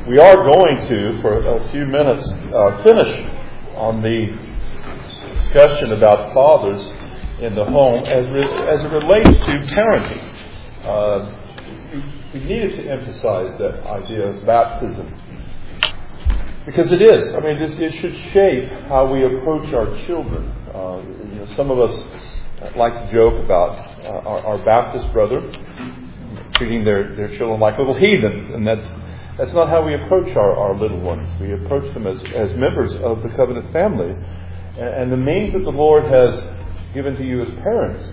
We are going to, for a few minutes, finish on the discussion about fathers in the home as it relates to parenting. We needed to emphasize that idea of baptism. Because it is. I mean, it should shape how we approach our children. Some of us like to joke about our Baptist brother treating their children like little heathens, and that's not how we approach our little ones. We approach them as members of the covenant family. And the means that the Lord has given to you as parents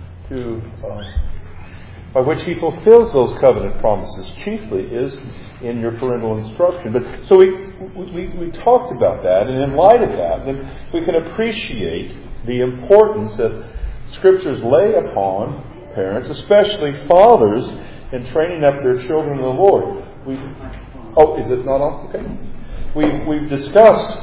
by which He fulfills those covenant promises chiefly is in your parental instruction. So we talked about that, and in light of that, then we can appreciate the importance that Scriptures lay upon parents, especially fathers, in training up their children in the Lord. Is it not on? Okay. We've discussed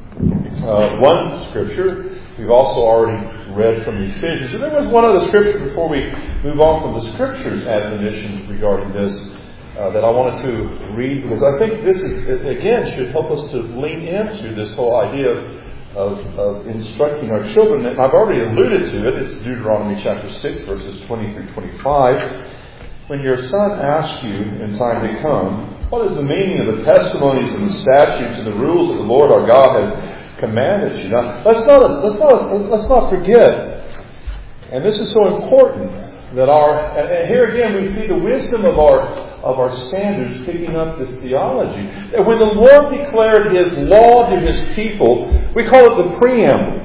one Scripture. We've also already read from Ephesians. And there was one other Scripture before we move on from the Scriptures admonitions regarding this that I wanted to read, because I think this should help us to lean into this whole idea of instructing our children. And I've already alluded to it. It's Deuteronomy chapter 6, verses 20 through 25. When your son asks you in time to come, what is the meaning of the testimonies and the statutes and the rules that the Lord our God has commanded you? Now, let's not forget, and this is so important, that and here again we see the wisdom of our standards picking up this theology. That when the Lord declared His law to His people, we call it the preamble.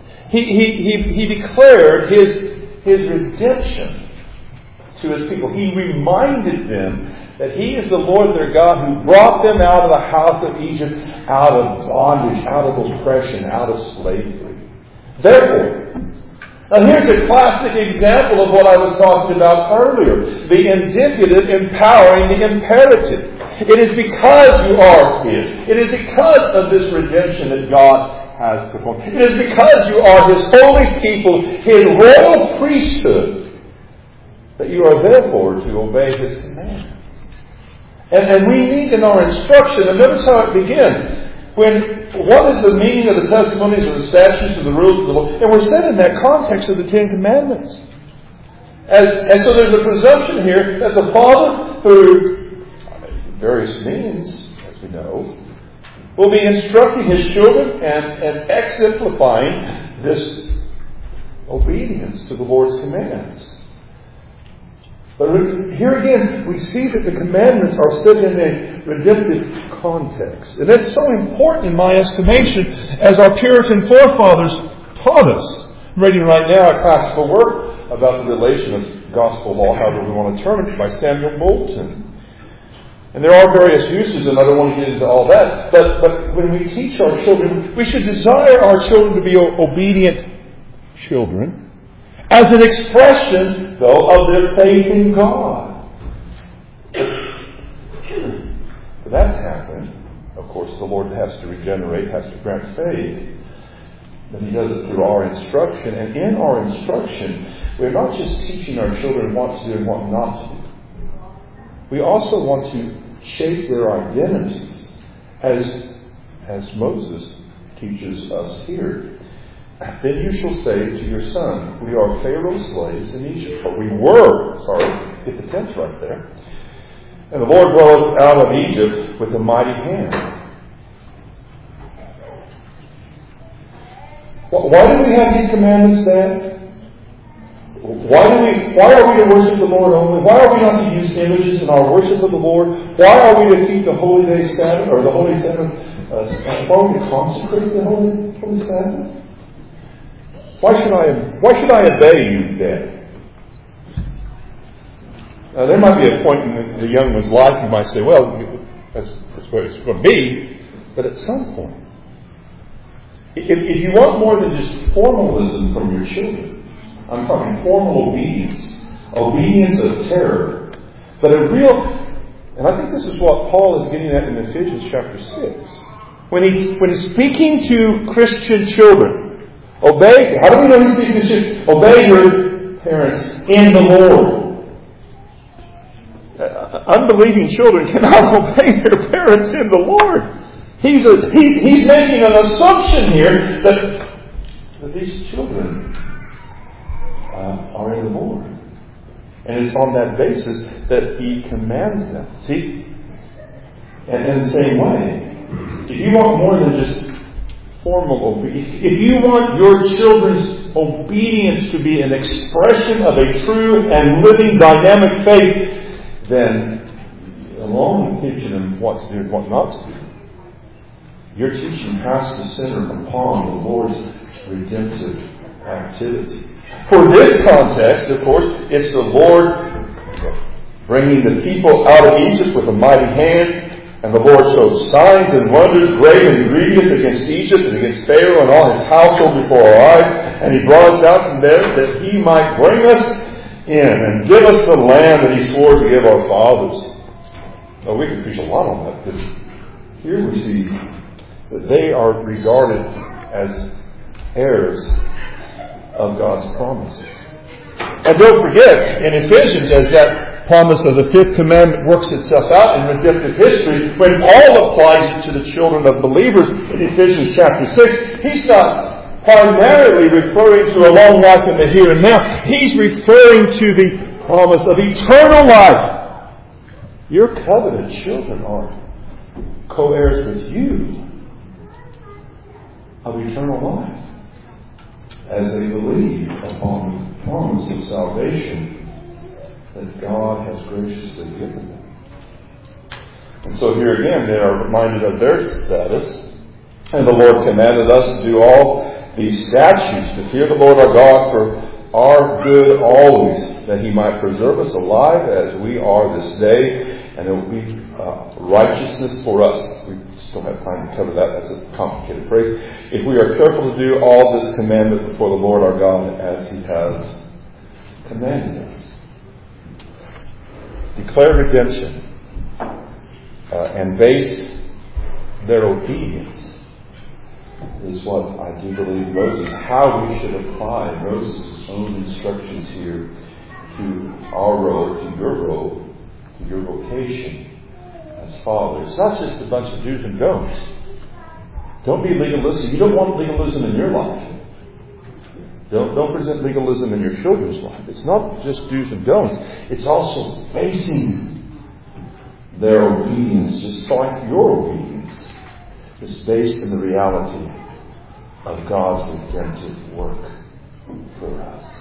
He declared His redemption to His people. He reminded them that He is the Lord their God who brought them out of the house of Egypt, out of bondage, out of oppression, out of slavery. Therefore, now here's a classic example of what I was talking about earlier. The indicative empowering the imperative. It is because you are His. It is because of this redemption that God has performed. It is because you are His holy people, His royal priesthood, that you are therefore to obey His commandments. And we need in our instruction, and notice how it begins. What is the meaning of the testimonies or the statutes or the rules of the Lord? And we're set in that context of the Ten Commandments. And so there's a presumption here that the Father, through various means, as we know, will be instructing His children and exemplifying this obedience to the Lord's commands. But here again, we see that the commandments are set in a redemptive context. And that's so important in my estimation, as our Puritan forefathers taught us. I'm reading right now a classical work about the relation of gospel law, however we want to term it, by Samuel Bolton. And there are various uses, and I don't want to get into all that. But when we teach our children, we should desire our children to be obedient children, as an expression, though, of their faith in God. For that to happen, of course, the Lord has to regenerate, has to grant faith. But He does it through our instruction. And in our instruction, we're not just teaching our children what to do and what not to do. We also want to shape their identities, as Moses teaches us here. Then you shall say to your son, we are Pharaoh's slaves in Egypt. But we were, get the tense right there. And the Lord brought us out of Egypt with a mighty hand. Why do we have these commandments then? Why are we to worship the Lord only? Why are we not to use images in our worship of the Lord? Why are we to keep the Holy Day Sabbath, or the Holy Sabbath? Why are we to consecrate the Holy Sabbath? Why should I obey you then? Now, there might be a point in the young one's life you might say, well, that's what it's going to be. But at some point, if you want more than just formalism from your children, I'm talking formal obedience of terror, but a real, and I think this is what Paul is getting at in Ephesians chapter 6. When he's speaking to Christian children, obey, how do we know he's speaking to children? Obey your parents in the Lord. unbelieving children cannot obey their parents in the Lord. He's making an assumption here that these children are in the Lord. And it's on that basis that He commands them. See? And in the same way, if you want more than just formal obedience, if you want your children's obedience to be an expression of a true and living dynamic faith, then along with teaching them what to do and what not to do, your teaching has to center upon the Lord's redemptive activity. For this context, of course, it's the Lord bringing the people out of Egypt with a mighty hand. And the Lord showed signs and wonders great and grievous against Egypt and against Pharaoh and all his household before our eyes. And He brought us out from there that He might bring us in and give us the land that He swore to give our fathers. Well, we could preach a lot on that, because here we see that they are regarded as heirs of God's promises. And don't forget, in Ephesians, as that promise of the fifth commandment works itself out in redemptive history, when Paul applies it to the children of believers in Ephesians chapter 6, he's not primarily referring to a long life in the here and now. He's referring to the promise of eternal life. Your covenant children are co-heirs with you of eternal life, as they believe upon the promise of salvation that God has graciously given them. And so here again, they are reminded of their status. And the Lord commanded us to do all these statutes, to fear the Lord our God for our good always, that He might preserve us alive as we are this day, and it will be righteousness for us. We still have time to cover that. That's a complicated phrase. If we are careful to do all this commandment before the Lord our God as He has commanded us. Declare redemption and base their obedience is what I do believe Moses, how we should apply Moses' own instructions here to our role, to your role, to your vocation as father. It's not just a bunch of do's and don'ts. Don't be legalistic. You don't want legalism in your life. Don't present legalism in your children's life. It's not just do's and don'ts. It's also basing their obedience, just like your obedience, is based in the reality of God's redemptive work for us.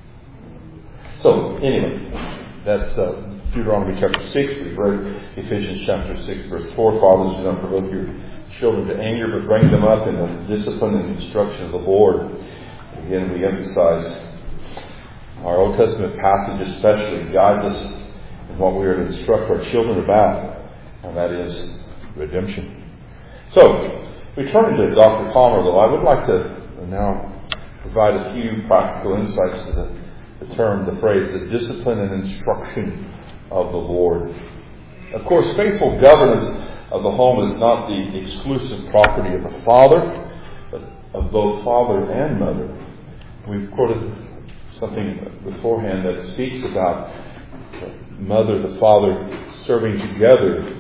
So, anyway, that's Deuteronomy chapter 6. We've read Ephesians chapter 6, verse 4. Fathers, do not provoke your children to anger, but bring them up in the discipline and instruction of the Lord. Again, we emphasize our Old Testament passage especially guides us in what we are to instruct our children about, and that is redemption. So, returning to Dr. Palmer, though, I would like to now provide a few practical insights to the term, the phrase, the discipline and instruction of the Lord. Of course, faithful governance of the home is not the exclusive property of the father, but of both father and mother. We've quoted something beforehand that speaks about the mother, the father serving together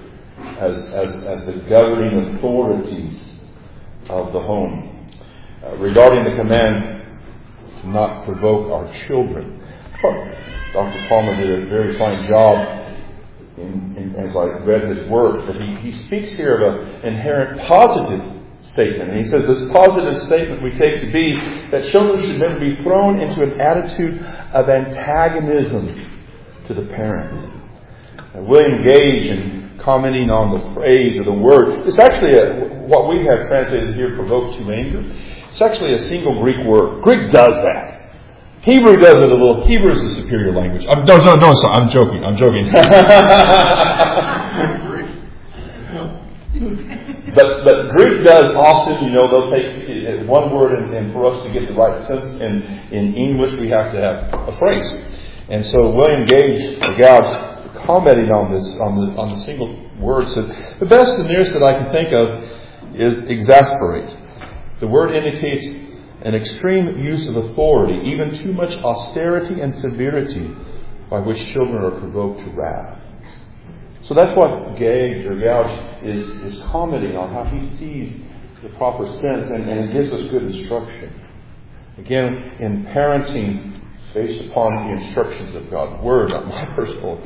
as the governing authorities of the home. Regarding the command to not provoke our children, Dr. Palmer did a very fine job as I read his work, but he speaks here of an inherent positive statement. And he says this positive statement we take to be that children should never be thrown into an attitude of antagonism to the parent. And William Gage, in commenting on the phrase or the word, it's actually what we have translated here, provoke to anger. It's actually a single Greek word. Greek does that. Hebrew does it a little. Hebrew is the superior language. I'm joking. But Greek does often, they'll take one word, and for us to get the right sense in English, we have to have a phrase. And so William Gage, commenting on this, on the single word, said, the best and nearest that I can think of is exasperate. The word indicates an extreme use of authority, even too much austerity and severity by which children are provoked to wrath. So that's what Gauge is commenting on, how he sees the proper sense, and it gives us good instruction. Again, in parenting based upon the instructions of God's Word, not my personal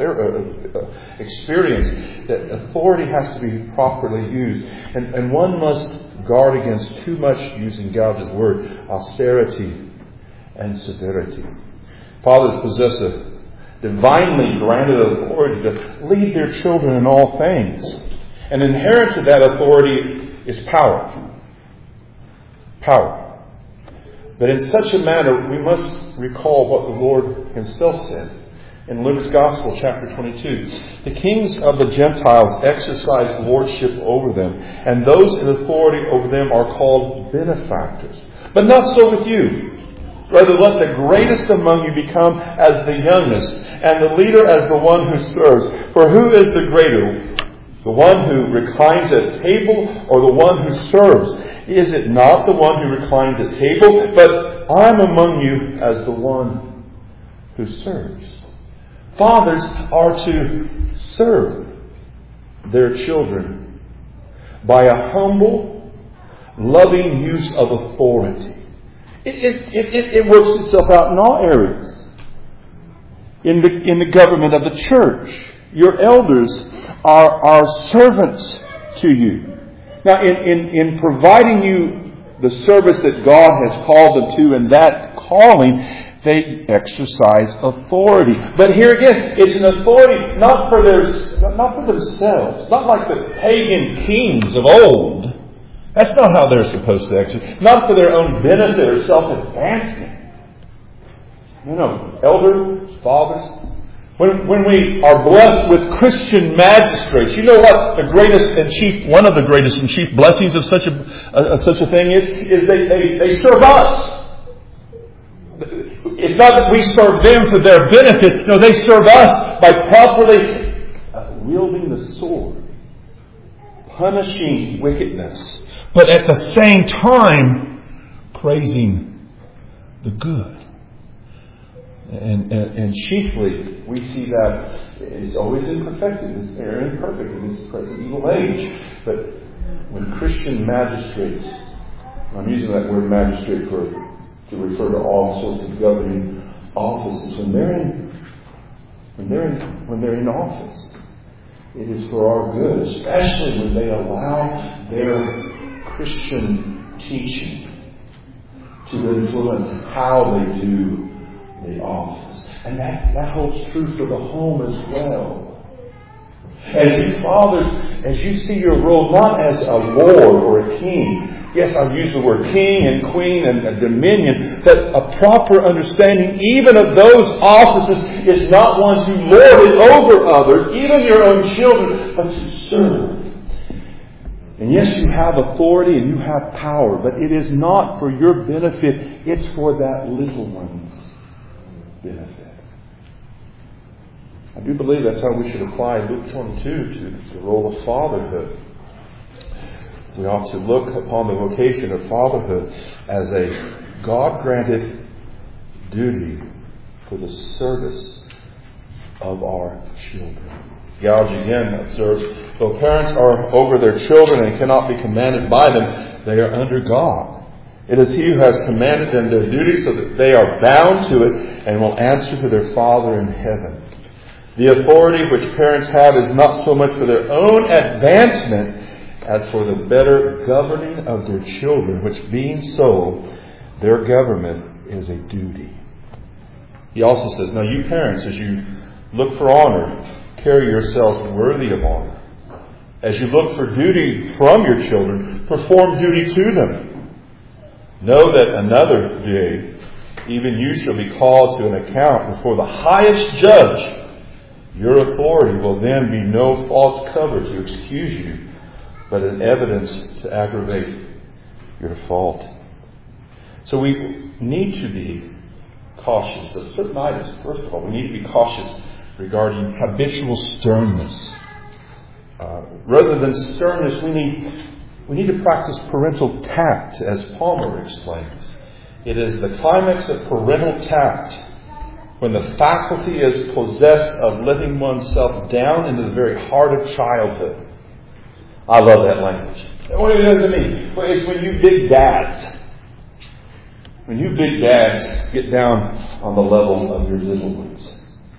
experience, that authority has to be properly used. And one must guard against too much using God's Word, austerity and severity. Fathers possess a divinely granted authority to lead their children in all things. And inherent to that authority is power. Power. But in such a manner, we must recall what the Lord Himself said in Luke's Gospel, chapter 22. The kings of the Gentiles exercise lordship over them, and those in authority over them are called benefactors. But not so with you. Rather, let the greatest among you become as the youngest, and the leader as the one who serves. For who is the greater? The one who reclines at table or the one who serves? Is it not the one who reclines at table? But I'm among you as the one who serves. Fathers are to serve their children by a humble, loving use of authority. It works itself out in all areas. In the government of the church, your elders are servants to you. Now, in providing you the service that God has called them to, and that calling, they exercise authority. But here again, it's an authority not for themselves, not like the pagan kings of old. That's not how they're supposed to exercise. Not for their own benefit or self-advancement. No. Elders, fathers. When we are blessed with Christian magistrates, you know what the greatest and chief, one of the greatest and chief blessings of such a thing is they serve us. It's not that we serve them for their benefit. No, they serve us by properly wielding the sword, punishing wickedness, but at the same time praising the good. And chiefly, we see that it's always imperfect. They're imperfect in this present evil age. But when Christian magistrates, I'm using that word magistrate to refer to all sorts of governing offices, when they're in office, it is for our good, especially when they allow their Christian teaching to influence how they do the office. And that holds true for the home as well. As you fathers, as you see your role not as a lord or a king, yes, I've used the word king and queen and a dominion, but a proper understanding even of those offices is not one to lord it over others, even your own children, but to serve. And yes, you have authority and you have power, but it is not for your benefit, it's for that little one's benefit. I do believe that's how we should apply Luke 22 to the role of fatherhood. We ought to look upon the vocation of fatherhood as a God-granted duty for the service of our children. Gauge again observes, though parents are over their children and cannot be commanded by them, they are under God. It is He who has commanded them their duty so that they are bound to it and will answer to their Father in heaven. The authority which parents have is not so much for their own advancement as for the better governing of their children, which being so, their government is a duty. He also says, now you parents, as you look for honor, carry yourselves worthy of honor. As you look for duty from your children, perform duty to them. Know that another day, even you shall be called to an account before the highest judge. Your authority will then be no false cover to excuse you, but an evidence to aggravate your fault. So we need to be cautious of certain items. First of all, we need to be cautious regarding habitual sternness. Rather than sternness, we need to practice parental tact, as Palmer explains. It is the climax of parental tact when the faculty is possessed of letting oneself down into the very heart of childhood. I love that language. What does it mean? Well, it's when you big dads, get down on the level of your little ones.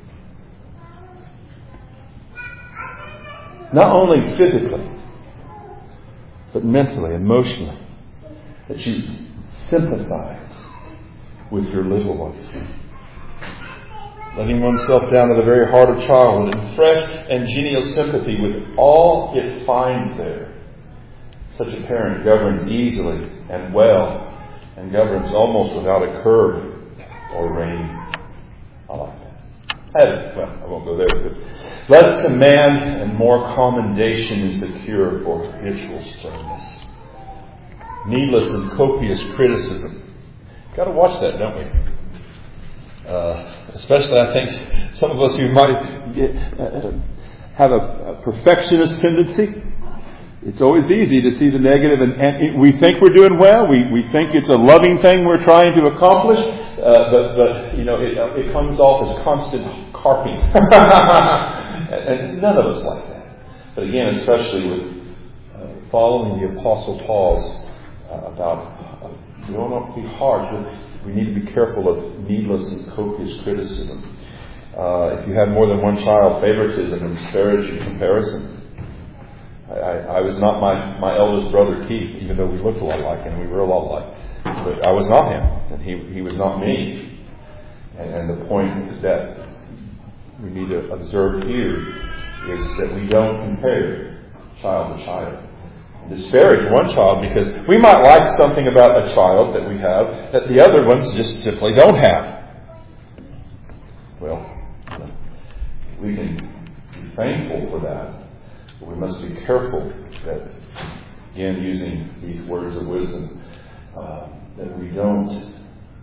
Not only physically, but mentally, emotionally. That you sympathize with your little ones. Letting oneself down to the very heart of childhood in fresh and genial sympathy with all it finds there. Such a parent governs easily and well, and governs almost without a curb or rein. I like that. I won't go there with it. Less command and more commendation is the cure for habitual sternness. Needless and copious criticism. Got to watch that, don't we? Especially, I think, some of us who might have a perfectionist tendency. It's always easy to see the negative, and we think we're doing well. We think it's a loving thing we're trying to accomplish, but it comes off as constant carping, and none of us like that. But again, especially with following the Apostle Paul's about we don't want to be harsh, but we need to be careful of needless and copious criticism. If you have more than one child, favoritism and disparaging comparison. I was not my eldest brother Keith, even though we looked a lot alike and we were a lot alike. But I was not him, and he was not me. And the point that we need to observe here is that we don't compare child to child. And disparage one child because we might like something about a child that we have that the other ones just simply don't have. Well, we can be thankful for that. But we must be careful that, again, using these words of wisdom, that we don't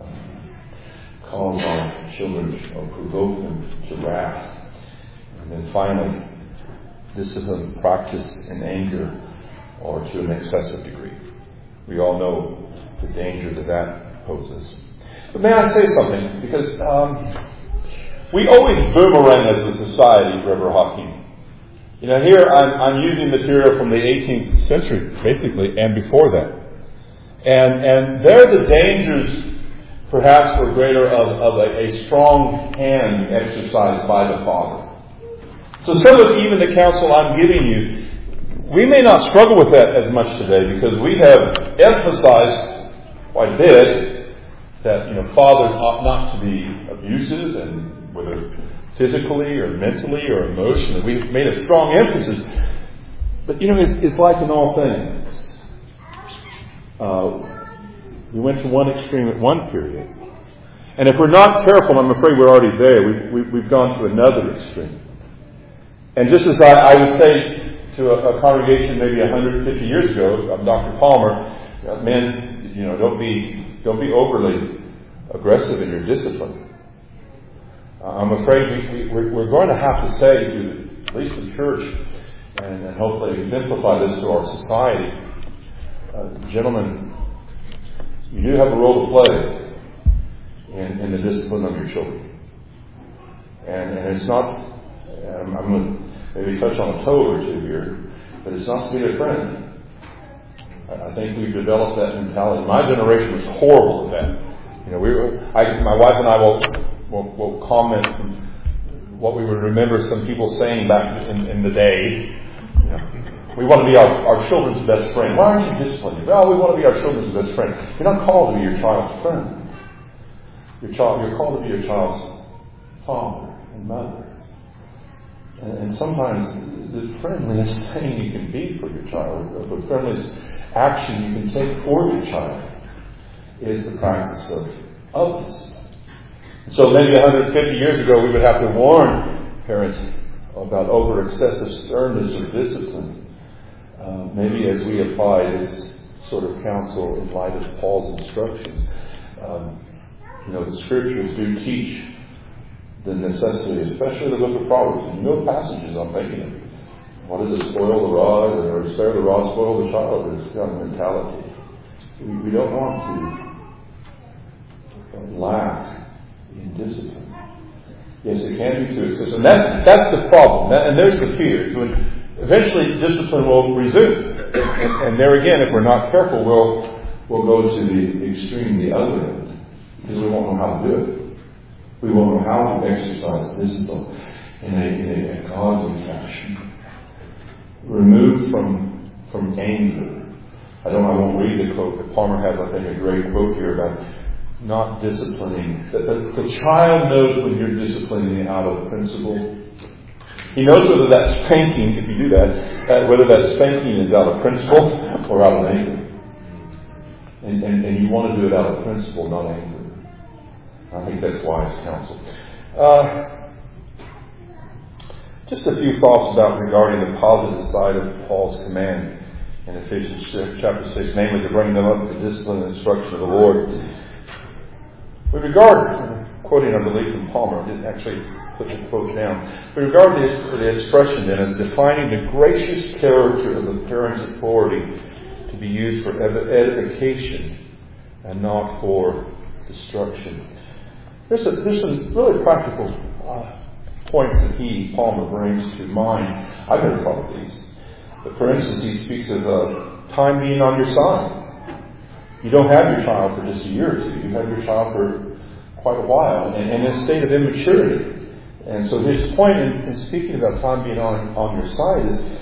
cause our children or provoke them to wrath. And then finally, discipline practice in anger or to an excessive degree. We all know the danger that poses. But may I say something? Because we always boomerang as a society, Reverend Hakeem. Here I'm using material from the 18th century, basically, and before that. And there the dangers, perhaps, were greater of a strong hand exercised by the father. So some of even the counsel I'm giving you, we may not struggle with that as much today because we have emphasized quite a bit that, fathers ought not to be abusive, and whether physically or mentally or emotionally. We've made a strong emphasis. But, it's like in all things. We went to one extreme at one period. And if we're not careful, I'm afraid we're already there. We've gone to another extreme. And just as I would say to a congregation maybe 150 years ago, I'm Dr. Palmer, men, don't be overly aggressive in your discipline. I'm afraid we're going to have to say to at least the church, and hopefully exemplify this to our society, gentlemen, you do have a role to play in the discipline of your children. And it's not, I'm going to maybe touch on a toe or two here, but it's not to be their friend. I think we've developed that mentality. My generation was horrible at that. My wife and I will comment what we would remember some people saying back in the day. We want to be our children's best friend. Why aren't you disciplining? Well, we want to be our children's best friend. You're not called to be your child's friend. You're called to be your child's father and mother. And sometimes the friendliest thing you can be for your child, or the friendliest action you can take for your child, is the practice of discipline. So maybe 150 years ago we would have to warn parents about over excessive sternness or discipline. Maybe as we apply this sort of counsel in light of Paul's instructions, the scriptures do teach the necessity, especially the book of Proverbs. And passages I'm thinking of. What does it spoil the rod, or spare the rod, spoil the child? This kind of mentality. We don't want to lack in discipline. Yes, it can be too excessive. And that's the problem. And there's the fear. It's when eventually discipline will resume. And there again, if we're not careful, we'll go to the extreme, the other end. Because we won't know how to do it. We won't know how to exercise discipline in a godly fashion. Removed from anger. I won't read the quote, but Palmer has, I think, a great quote here about not disciplining. The child knows when you're disciplining out of principle. He knows whether that's spanking, if you do that, whether that spanking is out of principle or out of anger. And you want to do it out of principle, not anger. I think that's wise counsel. Just a few thoughts regarding the positive side of Paul's command in Ephesians chapter 6, namely to bring them up to the discipline and instruction of the Lord. We regard, quoting I believe from Palmer, I didn't actually put the quote down. We regard the expression then as defining the gracious character of the parent's authority to be used for edification and not for destruction. There's some really practical points that Palmer brings to mind. I've never thought of these. But for instance, he speaks of time being on your side. You don't have your child for just a year or two. You have your child for quite a while, and in a state of immaturity. And so his point in speaking about time being on your side is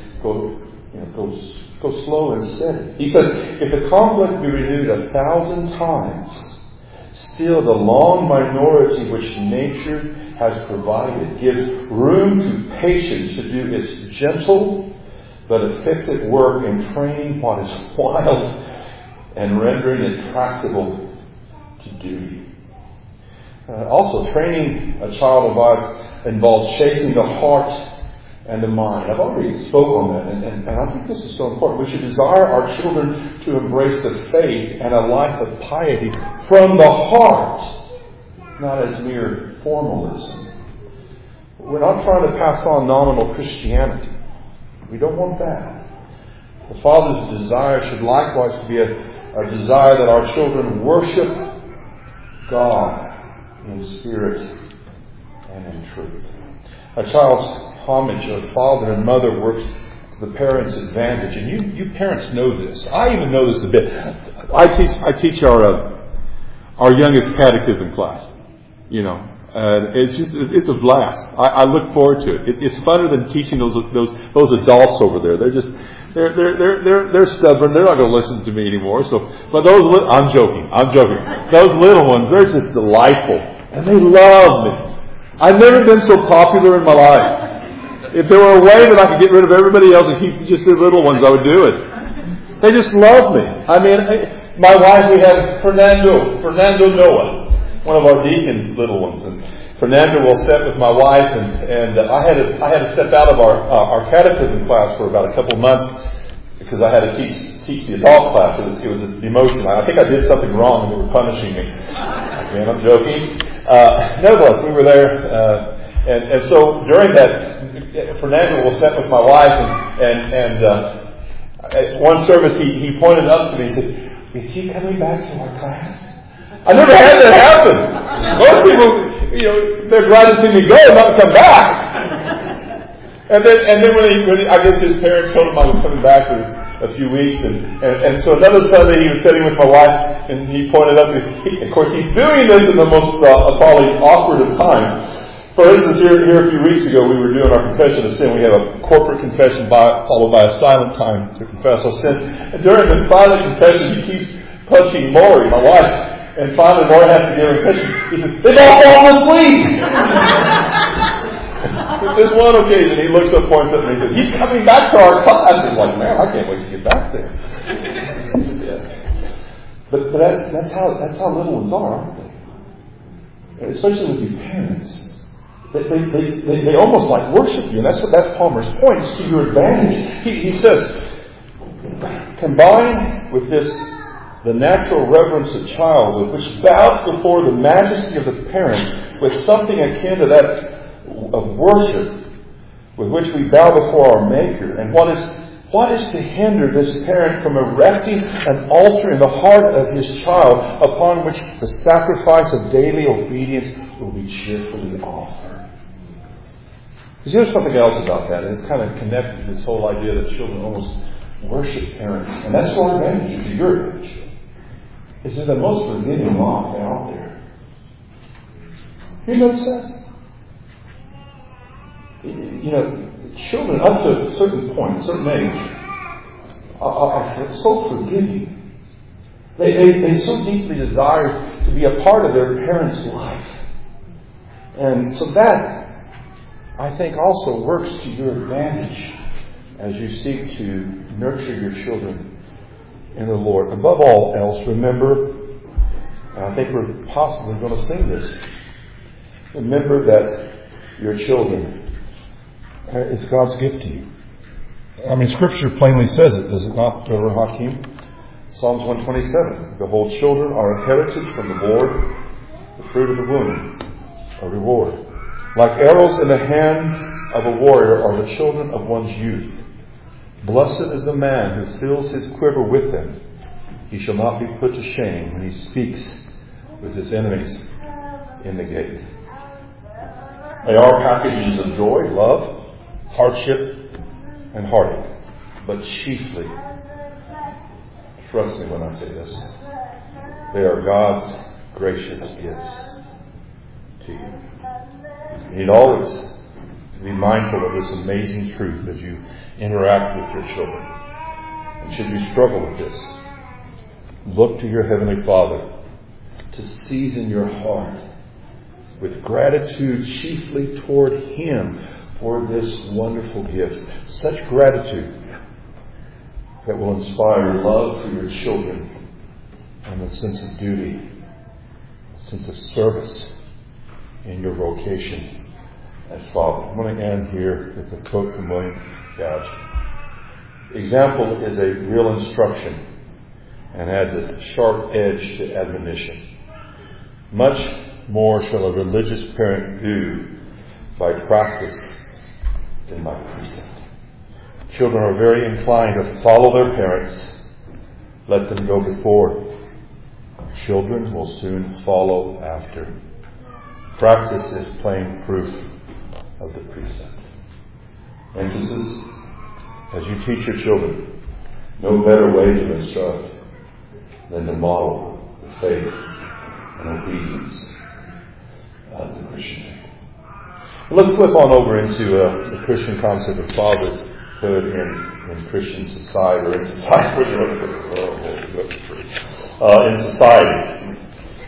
go slow and steady. He says, if the conflict be renewed 1,000 times, still the long minority which nature has provided gives room to patience to do its gentle but effective work in training what is wild and rendering it tractable to duty. Also, training a child involves shaping the heart and the mind. I've already spoke on that, and I think this is so important. We should desire our children to embrace the faith and a life of piety from the heart, not as mere formalism. We're not trying to pass on nominal Christianity. We don't want that. The Father's desire should likewise be a desire that our children worship God in spirit and in truth. A child's homage of father and mother works to the parents' advantage, and you parents know this. I even know this a bit. I teach our youngest catechism class. It's a blast. I look forward to it. It's funner than teaching those adults over there. They're stubborn. They're not going to listen to me anymore. But I'm joking. Those little ones, they're just delightful, and they love me. I've never been so popular in my life. If there were a way that I could get rid of everybody else and keep just the little ones, I would do it. They just love me. I mean, my wife, we have Fernando Noah, one of our deacons' little ones, and Fernando will sit with my wife, and I had to step out of our catechism class for about a couple of months because I had to teach the adult class. It was an emotion. I think I did something wrong and they were punishing me. Man, I'm joking. Nevertheless, we were there, and so during that, Fernando will sit with my wife, and at one service he pointed up to me and said, "Is he coming back to our class?" I never had that happen. Most people, they're glad to see me go and not come back. And then when I guess his parents told him I was coming back for a few weeks, and so another Sunday he was sitting with my wife, and he pointed up to me. Of course, he's doing this in the most probably awkward of times. For instance, here a few weeks ago, we were doing our confession of sin. We have a corporate confession followed by a silent time to confess our sin. And during the silent confession, he keeps punching Maury, my wife. And finally, Maury has to give her a confession. He says, "They've all fallen asleep." With this one occasion, he looks up, points up, and he says, "He's coming back to our class." I'm like, man, I can't wait to get back there. But that's how little ones are, aren't they? Especially with your parents. They almost like worship you, and that's Palmer's point. It's to your advantage. He says, combined with this, the natural reverence of childhood, which bows before the majesty of the parent, with something akin to that of worship, with which we bow before our Maker. And what is to hinder this parent from erecting an altar in the heart of his child, upon which the sacrifice of daily obedience will be cheerfully offered? Because there's something else about that, and it's kind of connected to this whole idea that children almost worship parents. And that's to our advantage, to your advantage. It's the most forgiving mom out there. You notice that? You know, children up to a certain point, a certain age, are so forgiving. They so deeply desire to be a part of their parents' life. And so that, I think, also works to your advantage as you seek to nurture your children in the Lord. Above all else, remember, and I think we're possibly going to sing this, remember that your children is God's gift to you. I mean, Scripture plainly says it, does it not, Brother Hakeem? Psalms 127. Behold, children are a heritage from the Lord, the fruit of the womb, a reward. Like arrows in the hands of a warrior are the children of one's youth. Blessed is the man who fills his quiver with them. He shall not be put to shame when he speaks with his enemies in the gate. They are packages of joy, love, hardship, and heartache. But chiefly, trust me when I say this, they are God's gracious gifts to you. You need always to be mindful of this amazing truth as you interact with your children. And should you struggle with this, look to your Heavenly Father to season your heart with gratitude chiefly toward Him for this wonderful gift. Such gratitude that will inspire love for your children and a sense of duty, a sense of service in your vocation as father. I'm going to end here with a quote from William Gouge. Example is a real instruction and adds a sharp edge to admonition. Much more shall a religious parent do by practice than by precept. Children are very inclined to follow their parents. Let them go before. Children will soon follow after. Practice is plain proof of the precept. Emphasis, as you teach your children, no better way to instruct than to model the faith and obedience of the Christian faith. Let's flip on over into the Christian concept of fatherhood in Christian society, or in society. In society.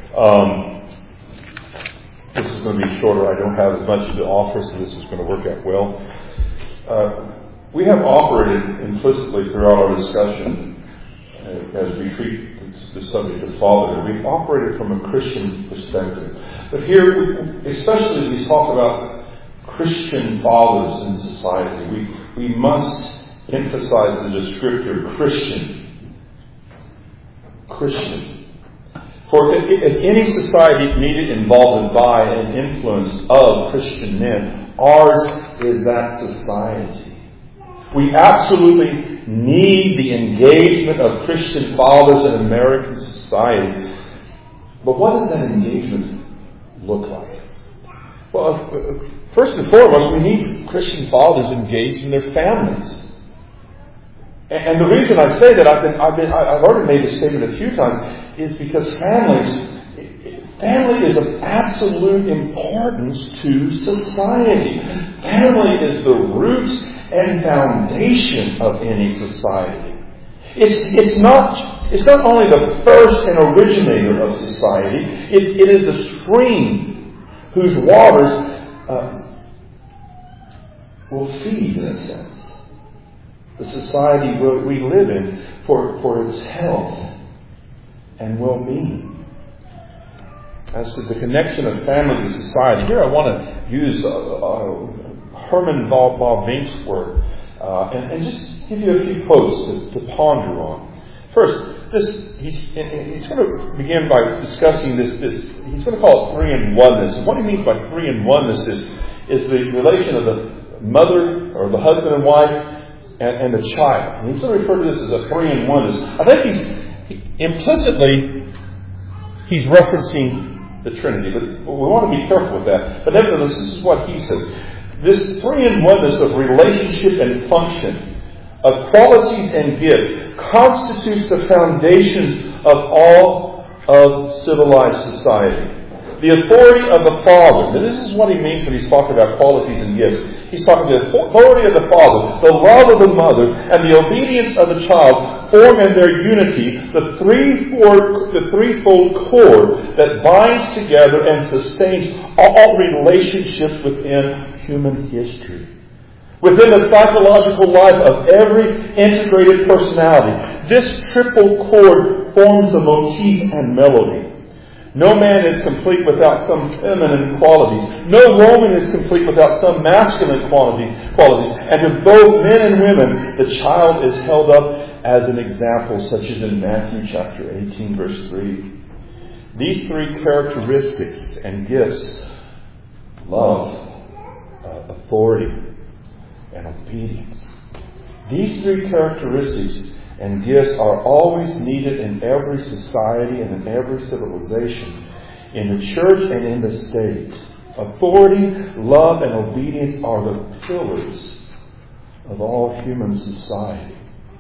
This is going to be shorter. I don't have as much to offer, so this is going to work out well. We have operated implicitly throughout our discussion as we treat the subject of fatherhood. We've operated from a Christian perspective. But here, especially as we talk about Christian fathers in society, we must emphasize the descriptor Christian. Christian. For if any society needed involvement by and influence of Christian men, ours is that society. We absolutely need the engagement of Christian fathers in American society. But what does that engagement look like? Well, first and foremost, we need Christian fathers engaged in their families. And the reason I say that, I've already made this statement a few times, is because family is of absolute importance to society. Family is the roots and foundation of any society. It's not only the first and originator of society. It is the stream whose waters will feed, in a sense, the society we live in for its health and well-being. As to the connection of family to society, here I want to use Herman Bavinck's word and just give you a few quotes to ponder on. First, he's going to begin by discussing this. He's going to call it 3-in-oneness. And what he means by 3-in-oneness is the relation of the mother or the husband and wife and the child. And he's going to refer to this as a 3-in-oneness. I think implicitly he's referencing the Trinity, but we want to be careful with that. But nevertheless, this is what he says. This three-in-oneness of relationship and function, of qualities and gifts, constitutes the foundations of all of civilized society. The authority of the Father. Now, this is what he means when he's talking about qualities and gifts. He's talking the authority of the Father, the love of the mother, and the obedience of the child form in their unity the threefold cord that binds together and sustains all relationships within human history. Within the psychological life of every integrated personality, this triple cord forms the motif and melody. No man is complete without some feminine qualities. No woman is complete without some masculine qualities. And to both men and women, the child is held up as an example, such as in Matthew chapter 18, verse 3. These three characteristics and gifts, love, authority, and obedience. These three characteristics and gifts are always needed in every society and in every civilization, in the church and in the state. Authority, love, and obedience are the pillars of all human society.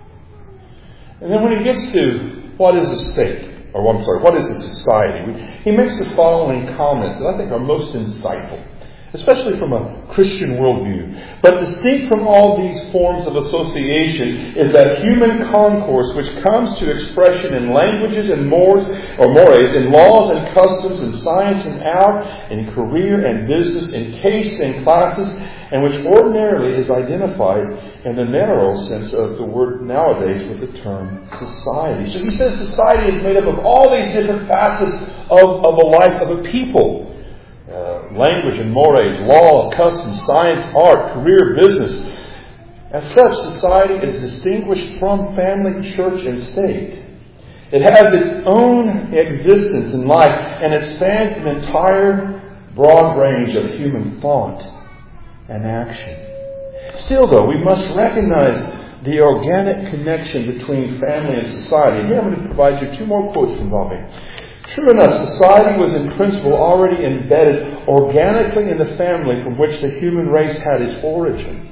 And then when he gets to what is a state, what is a society, he makes the following comments that I think are most insightful, especially from a Christian worldview. But distinct from all these forms of association is that human concourse which comes to expression in languages and mores, in laws and customs, in science and art, in career and business, in caste and classes, and which ordinarily is identified in the narrow sense of the word nowadays with the term society. So he says society is made up of all these different facets of the life of a people. Language and mores, law, customs, science, art, career, business. As such, society is distinguished from family, church, and state. It has its own existence in life, and it spans an entire broad range of human thought and action. Still, though, we must recognize the organic connection between family and society. Here I'm going to provide you two more quotes from Bobby. True enough, society was in principle already embedded organically in the family from which the human race had its origin.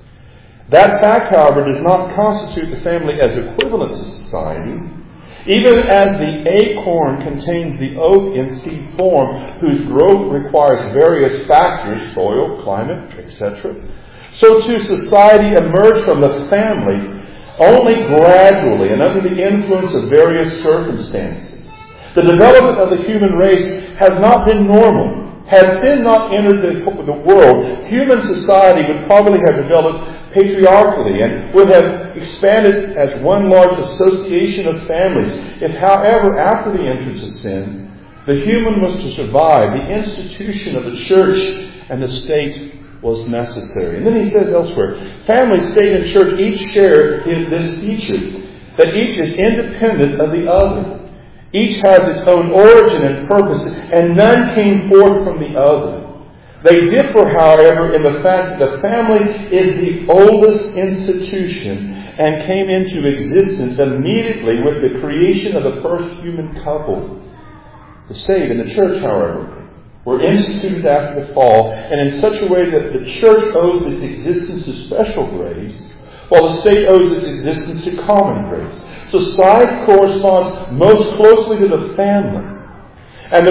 That fact, however, does not constitute the family as equivalent to society. Even as the acorn contains the oak in seed form, whose growth requires various factors, soil, climate, etc., so too society emerged from the family only gradually and under the influence of various circumstances. The development of the human race has not been normal. Had sin not entered the world, human society would probably have developed patriarchally and would have expanded as one large association of families. If, however, after the entrance of sin, the human was to survive, the institution of the church and the state was necessary. And then he says elsewhere, family, state, and church each share this feature, that each is independent of the other. Each has its own origin and purpose, and none came forth from the other. They differ, however, in the fact that the family is the oldest institution and came into existence immediately with the creation of the first human couple. The state and the church, however, were instituted after the fall, and in such a way that the church owes its existence to special grace, while the state owes its existence to common grace. Society corresponds most closely to the family, and the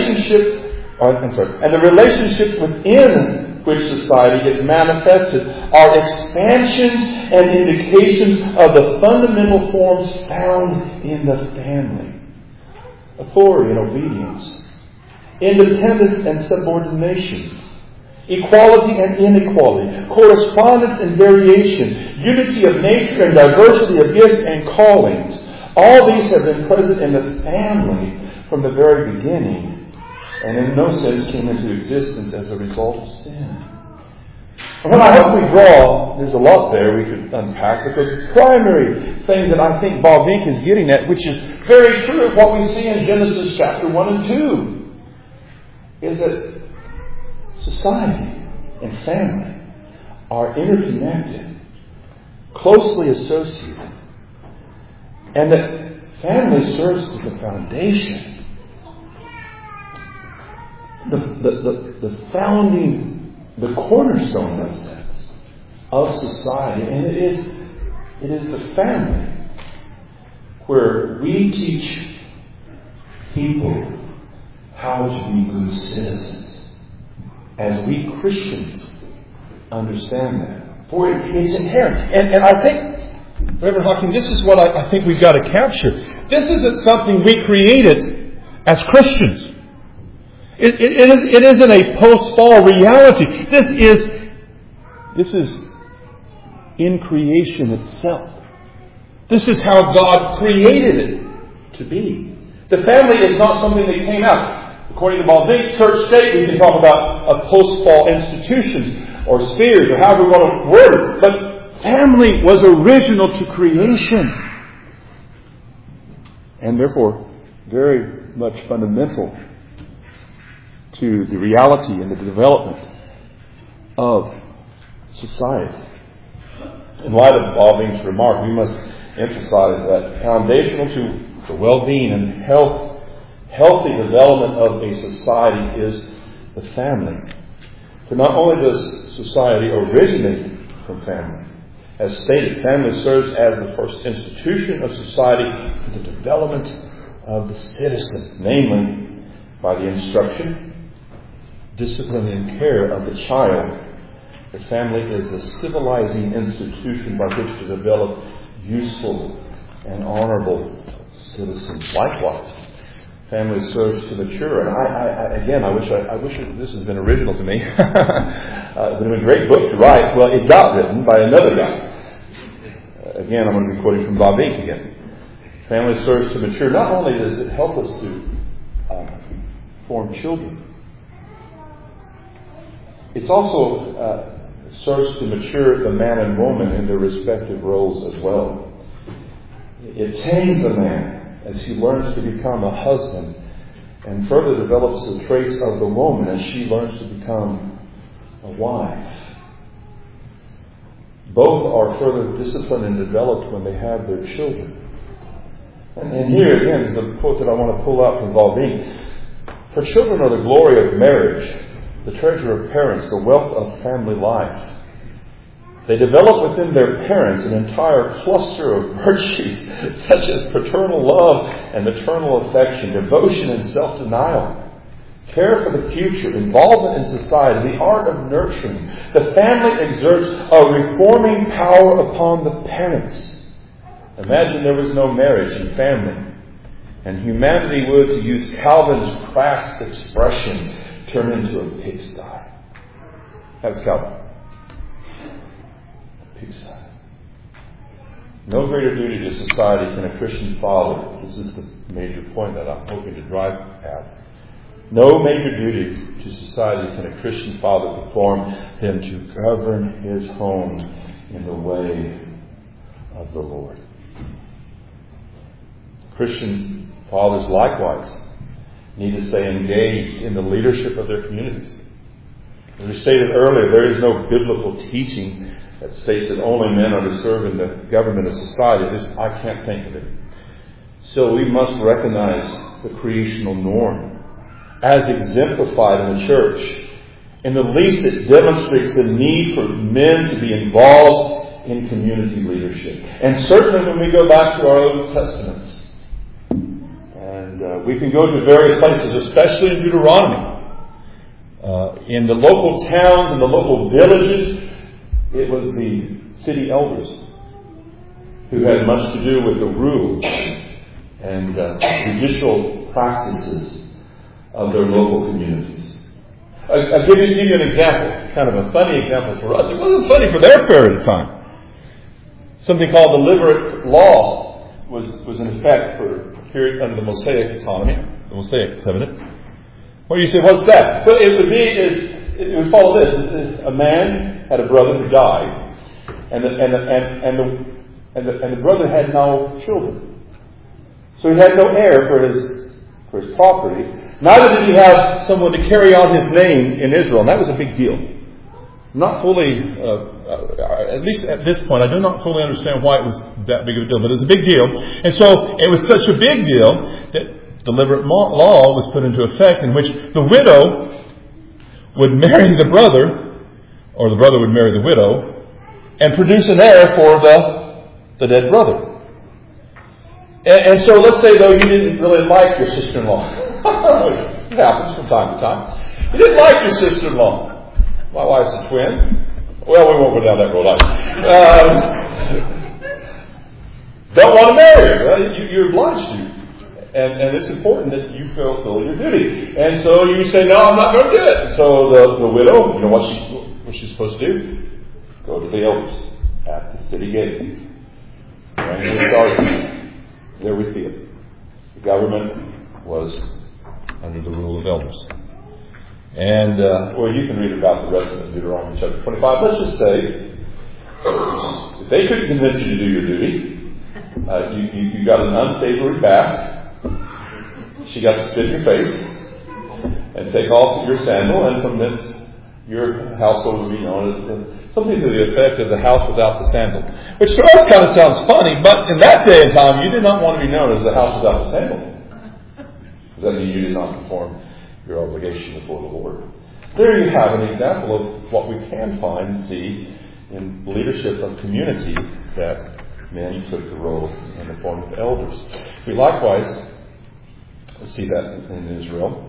relationships within which society is manifested are expansions and indications of the fundamental forms found in the family: authority and obedience, independence and subordination, equality and inequality, correspondence and variation, unity of nature and diversity of gifts and callings. All these have been present in the family from the very beginning, and in no sense came into existence as a result of sin. And when I hope we draw, there's a lot there we could unpack, but the primary thing that I think Bob Vink is getting at, which is very true of what we see in Genesis chapter 1 and 2, is that society and family are interconnected, closely associated, and that family serves as the foundation, the founding the cornerstone, in a sense, of society. And it is the family where we teach people how to be good citizens. As we Christians understand that. For it's inherent. And I think, Reverend Hawking, this is what I think we've got to capture. This isn't something we created as Christians. It isn't a post-fall reality. This is in creation itself. This is how God created it to be. The family is not something that came out. According to Baldwin, church state, we can talk about a post-fall institutions or spheres or however we want to word it. But family was original to creation. And therefore, very much fundamental to the reality and the development of society. In light of Baldwin's remark, we must emphasize that foundational to the well-being and healthy development of a society is the family. For not only does society originate from family, as stated, family serves as the first institution of society for the development of the citizen, namely by the instruction, discipline, and care of the child. The family is the civilizing institution by which to develop useful and honorable citizens. Likewise, family serves to mature. And I wish this had been original to me. It would have been a great book to write. Well, it got written by another guy. Again, I'm going to be quoting from Bob Inc. again. Family serves to mature. Not only does it help us to form children, it's also serves to mature the man and woman in their respective roles as well. It tames a man as he learns to become a husband, and further develops the traits of the woman as she learns to become a wife. Both are further disciplined and developed when they have their children. And here again is a quote that I want to pull out from Baldwin. For children are the glory of marriage, the treasure of parents, the wealth of family life. They develop within their parents an entire cluster of virtues, such as paternal love and maternal affection, devotion and self-denial, care for the future, involvement in society, the art of nurturing. The family exerts a reforming power upon the parents. Imagine there was no marriage and family, and humanity would, to use Calvin's crass expression, turn into a pigsty. That's Calvin. Pigsty. No greater duty to society can a Christian father. This is the major point that I'm hoping to drive at. No major duty to society can a Christian father perform than to govern his home in the way of the Lord. Christian fathers likewise need to stay engaged in the leadership of their communities. As we stated earlier, there is no biblical teaching that states that only men are to serve in the government of society. I can't think of it. So we must recognize the creational norm as exemplified in the church. In the least, it demonstrates the need for men to be involved in community leadership. And certainly when we go back to our Old Testaments, and we can go to various places, especially in Deuteronomy, in the local towns and the local villages, it was the city elders who had much to do with the rule and judicial practices of their local communities. I'll give you an example, kind of a funny example for us. It wasn't funny for their period of time. Something called the Levirate law was in effect for a period under the Mosaic economy, the Mosaic covenant. Well, you say, what's that? Well, it would follow this. A man had a brother who died, and the brother had no children, so he had no heir for his property. Neither did he have someone to carry on his name in Israel, and that was a big deal. Not fully, at least at this point, I do not fully understand why it was that big of a deal, but it was a big deal. And so it was such a big deal that the Levirate law was put into effect, in which the widow would marry the brother or the brother would marry the widow, and produce an heir for the dead brother. And so let's say, though, you didn't really like your sister-in-law. It happens from time to time. You didn't like your sister-in-law. My wife's a twin. Well, we won't go down that road either. Don't want to marry her. Well, you're obliged to. And it's important that you fulfill your duty. And so you say, no, I'm not going to do it. And so the widow, you know what she's supposed to do? Go to the elders at the city gate. Bring the charge. There we see it. The government was under the rule of elders. And, you can read about the rest of it in Deuteronomy chapter 25. Let's just say, if they couldn't convince you to do your duty, you got an unsavory bath, she got to spit in your face, and take off your sandal, and convince your household to be known as something to the effect of the house without the sandal. Which to us kind of sounds funny, but in that day and time, you did not want to be known as the house without the sandal. Does that mean you did not perform your obligation before the Lord? There you have an example of what we can find and see in leadership of community, that men took the role in the form of elders. We likewise see that in Israel.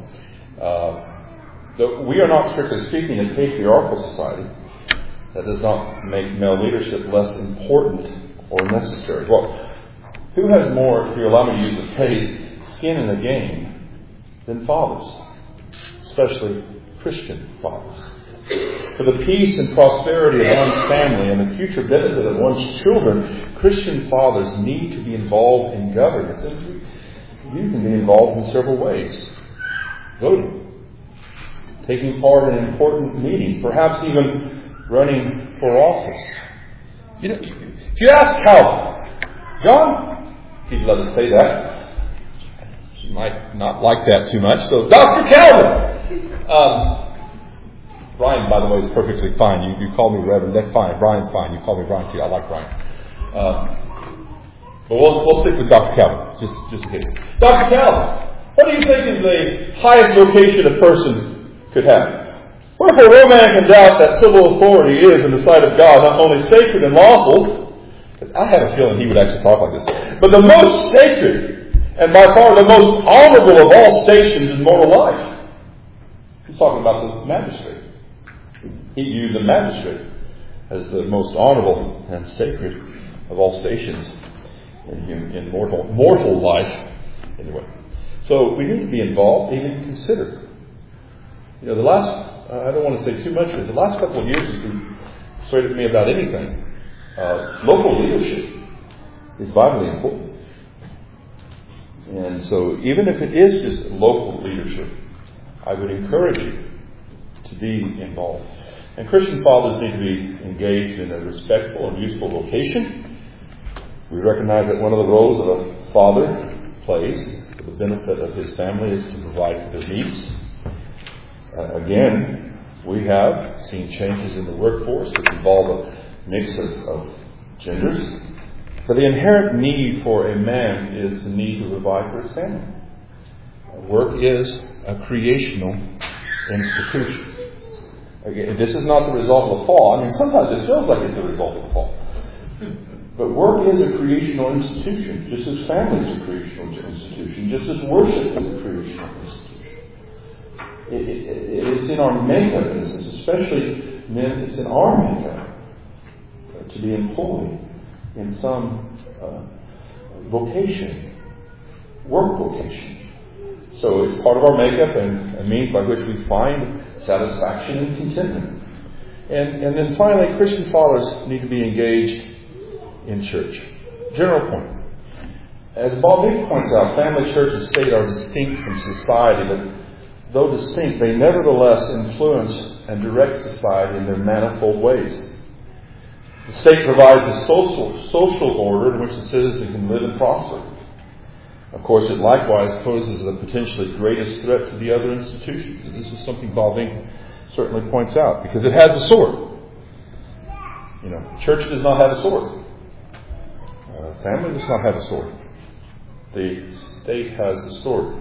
We are not, strictly speaking, a patriarchal society. That does not make male leadership less important or necessary. Well, who has more, if you allow me to use the phrase, skin in the game than fathers? Especially Christian fathers. For the peace and prosperity of one's family and the future benefit of one's children, Christian fathers need to be involved in governance. And you can be involved in several ways. Voting. Taking part in important meetings. Perhaps even running for office. You know, if you ask Calvin, John, he'd let us say that. He might not like that too much. So, Dr. Calvin! Brian, by the way, is perfectly fine. You call me Reverend. That's fine. Brian's fine. You call me Brian too. I like Brian. But we'll stick with Dr. Calvin, just in case. Dr. Calvin, what do you think is the highest vocation a person could have? Wherefore no man can doubt that civil authority is, in the sight of God, not only sacred and lawful, because I had a feeling he would actually talk like this, but the most sacred and by far the most honorable of all stations in mortal life. He's talking about the magistrate. He viewed the magistrate as the most honorable and sacred of all stations in mortal life. Anyway, so we need to be involved, even consider. You know, I don't want to say too much, but the last couple of years, if you persuaded me about anything, local leadership is vitally important. And so even if it is just local leadership, I would encourage you to be involved. And Christian fathers need to be engaged in a respectful and useful vocation. We recognize that one of the roles that a father plays for the benefit of his family is to provide for their needs. Again, we have seen changes in the workforce which involve a mix of genders. But the inherent need for a man is the need to provide for his family. Work is a creational institution. Again, this is not the result of a fall. I mean, sometimes it feels like it's the result of a fall. But work is a creational institution, just as family is a creational institution, just as worship is a creational institution. It's in our makeup, in a sense, especially men, it's in our makeup to be employed in some vocation, work vocation. So it's part of our makeup and a means by which we find satisfaction and contentment. And then finally, Christian fathers need to be engaged in church. General point. As Bob Meek points out, family, church, and state are distinct from society, but though distinct, they nevertheless influence and direct society in their manifold ways. The state provides a social order in which the citizen can live and prosper. Of course, it likewise poses the potentially greatest threat to the other institutions. And this is something Bob Meek certainly points out, because it has a sword. You know, church does not have a sword. Family does not have a sword. The state has the sword.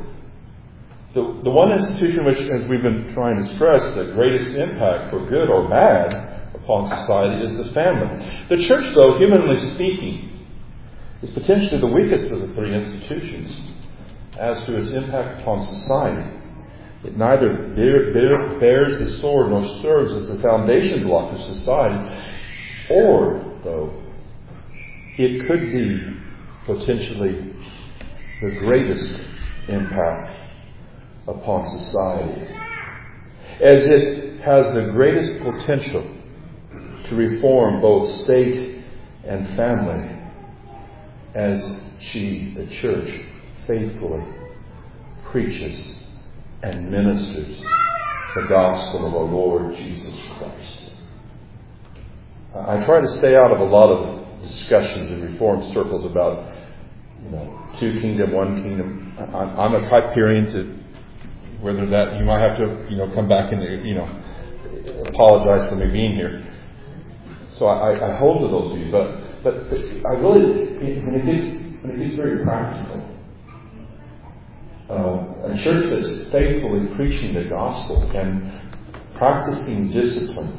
The one institution which, as we've been trying to stress, the greatest impact for good or bad upon society is the family. The church, though, humanly speaking, is potentially the weakest of the three institutions as to its impact upon society. It neither bears the sword nor serves as the foundation block of society, or, though, it could be potentially the greatest impact upon society, as it has the greatest potential to reform both state and family, as she, the church, faithfully preaches and ministers the gospel of our Lord Jesus Christ. I try to stay out of a lot of discussions in Reformed circles about, two kingdom, one kingdom. I'm a Kuyperian to whether that you might have to, come back and, apologize for me being here. So I hold to those views, but I really, when it gets very practical, a church that's faithfully preaching the gospel and practicing discipline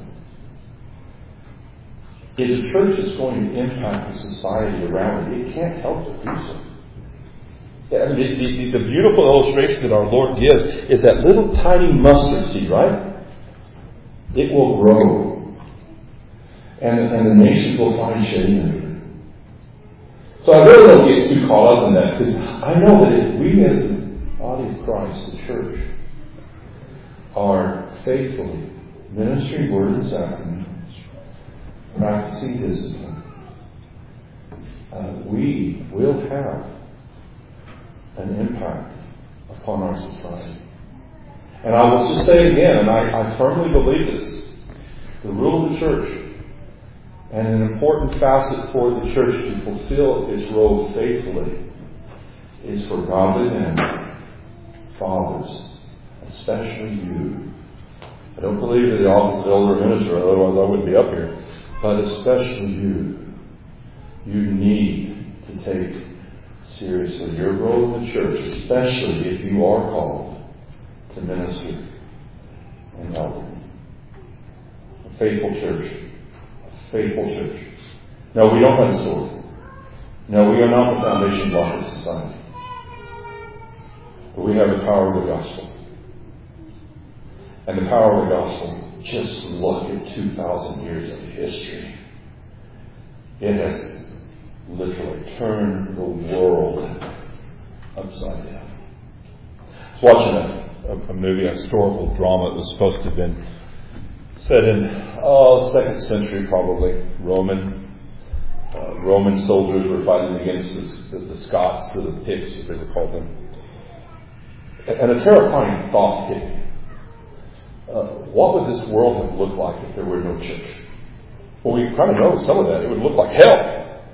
is a church that's going to impact the society around it. It can't help but do so. The beautiful illustration that our Lord gives is that little tiny mustard seed, right? It will grow. And the nations will find shade in it. So I really don't get too caught up in that, because I know that if we as the body of Christ, the church, are faithfully ministering word and sacrament, practicing discipline, we will have an impact upon our society. And I will just say again, and I firmly believe this, the rule of the church, and an important facet for the church to fulfill its role faithfully, is for godly men, fathers, especially you. I don't believe in the office of elder minister, otherwise I wouldn't be up here. But especially you. You need to take seriously your role in the church, especially if you are called to minister and elder. A faithful church. A faithful church. No, we don't have a sword. No, we are not the foundation block of society. But we have the power of the gospel. And the power of the gospel, just look at 2,000 years of history. It has literally turned the world upside down. I was watching a movie, a historical drama that was supposed to have been set in the 2nd century, probably. Roman soldiers were fighting against the Scots, the Picts, as they were called them. And a terrifying thought hit me. What would this world have looked like if there were no church? Well, we kind of know some of that. It would look like hell.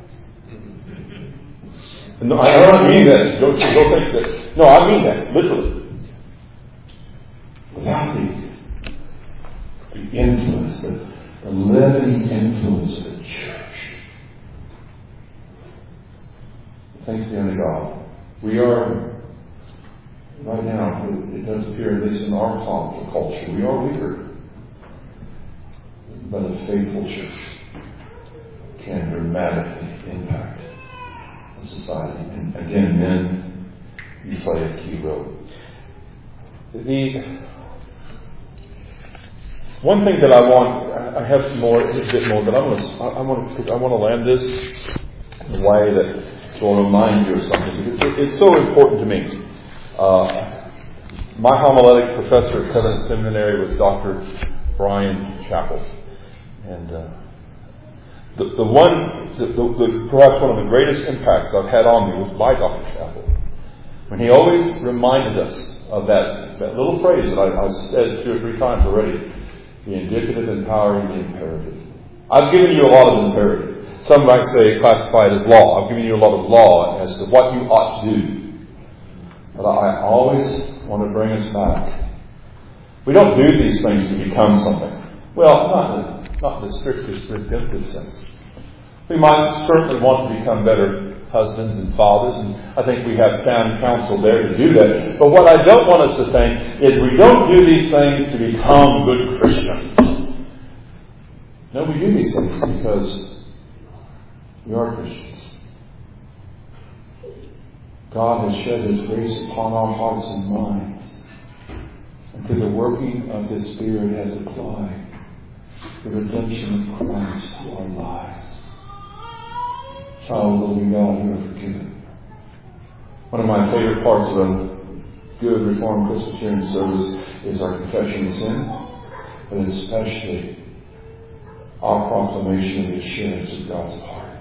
No, I don't mean that. Don't think that. No, I mean that, literally. Without the influence, the living influence of the church. Thanks be unto God. We are, right now, it does appear, at least in our culture, we are weaker. But a faithful church can dramatically impact the society. And again, men, you play a key role. The one thing that I have some more, a bit more, but I want to land this in a way that will remind you of something. It's so important to me. My homiletic professor at Covenant Seminary was Dr. Brian Chappell. And perhaps one of the greatest impacts I've had on me was by Dr. Chappell. When he always reminded us of that little phrase that I've said 2 or 3 times already, the indicative, empowering, the imperative. I've given you a lot of imperative. Some might say classify it as law. I've given you a lot of law as to what you ought to do. But I always want to bring us back. We don't do these things to become something. Well, not in the strictest redemptive sense. We might certainly want to become better husbands and fathers, and I think we have sound counsel there to do that. But what I don't want us to think is we don't do these things to become good Christians. No, we do these things because we are Christians. God has shed His grace upon our hearts and minds, and through the working of His Spirit has applied the redemption of Christ to our lives. Child of the living God, you are forgiven. One of my favorite parts of a good Reformed Presbyterian service is our confession of sin, but especially our proclamation of the assurance of God's pardon.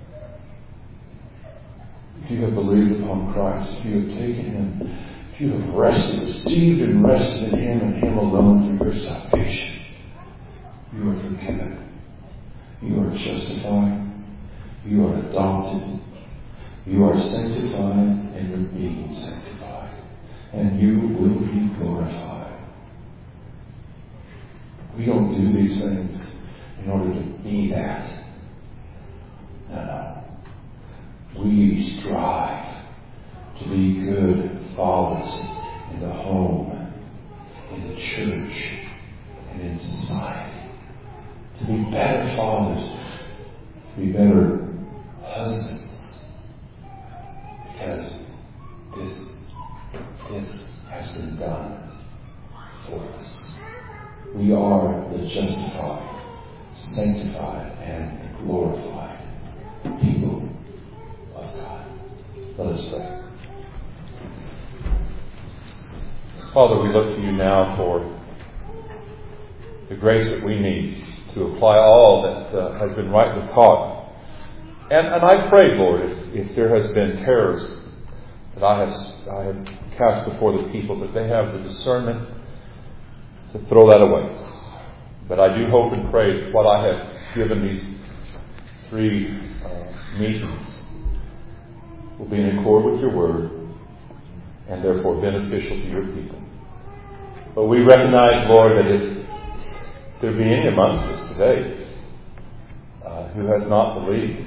If you have believed upon Christ, if you have taken Him, if you have received and rested in Him and Him alone for your salvation, you are forgiven. You are justified. You are adopted. You are sanctified, and you're being sanctified. And you will be glorified. We don't do these things in order to be that. No. We strive to be good fathers in the home, in the church, and in society. To be better fathers, to be better husbands, because this has been done for us. We are the justified, sanctified, and glorified people of God. Let us pray. Father, we look to you now for the grace that we need to apply all that has been rightly taught. And I pray, Lord, if there has been terrors that I have cast before the people, that they have the discernment to throw that away. But I do hope and pray that what I have given these 3 meetings will be in accord with your word and therefore beneficial to your people. But we recognize, Lord, that if there be any amongst us today who has not believed,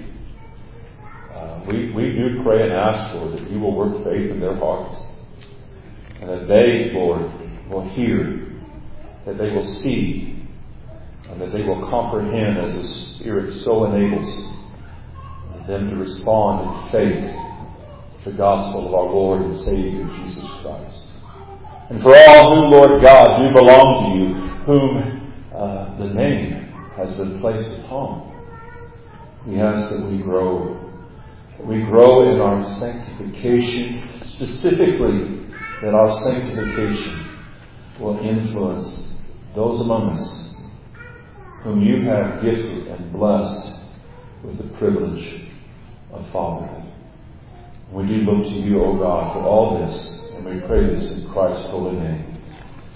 we do pray and ask, Lord, that you will work faith in their hearts. And that they, Lord, will hear, that they will see, and that they will comprehend as the Spirit so enables them to respond in faith to the gospel of our Lord and Savior, Jesus Christ. And for all who, Lord God, do belong to you, whom the name has been placed upon, we ask that we grow. We grow in our sanctification, specifically that our sanctification will influence those among us whom you have gifted and blessed with the privilege of fatherhood. We do look to you, O God, for all this, and we pray this in Christ's holy name.